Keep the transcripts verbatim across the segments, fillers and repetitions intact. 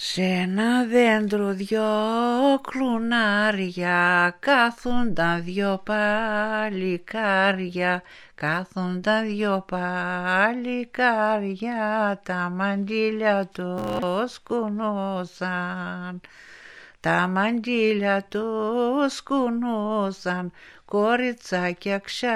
Σ' ένα δέντρο δυο κλουνάρια κάθουνταν δυο παλικάρια, κάθουνταν δυο παλικάρια, τα μαντήλια τους κουνούσαν. Τα μαντήλια τους κουνούσαν, κοριτσάκια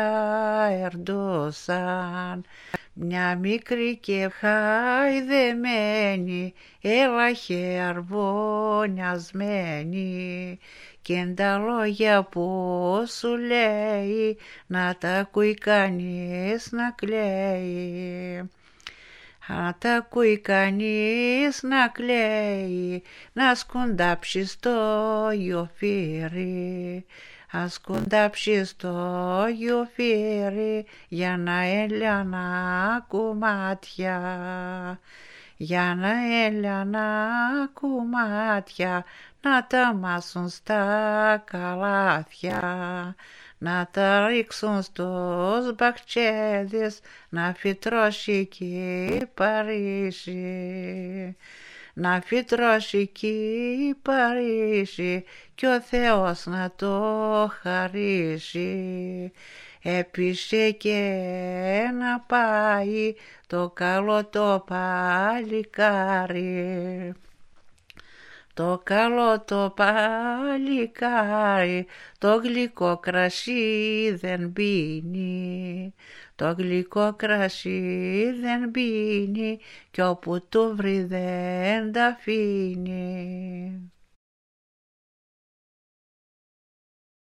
ξαερντούσαν. Μια μικρή και χαϊδεμένη έλαχε αρβωνιασμένη, κι τα λόγια που σου λέει να τα ακούει κανείς να κλαίει. Να τα ακούει κανείς να κλαίει, να σκουντάψει στο γιοφύρι, να σκουντάψει στο γιοφύρι για να έλιανα κομμάτια, για να έλιανα κομμάτια, να τα μάσουν στα καλάθια, να τα ρίξουν στους μπαχτσέδες, να φυτρώσει κι Παρίσι, να φυτρώσει κι Παρίσι κι ο Θεός να το χαρίσει. Έπεισε και να πάει το καλό το παλικάρι, το καλό το παλικάρι, το γλυκό κρασί δεν πίνει, το γλυκό κρασί δεν πίνει κι όπου το βρει δεν τα αφήνει.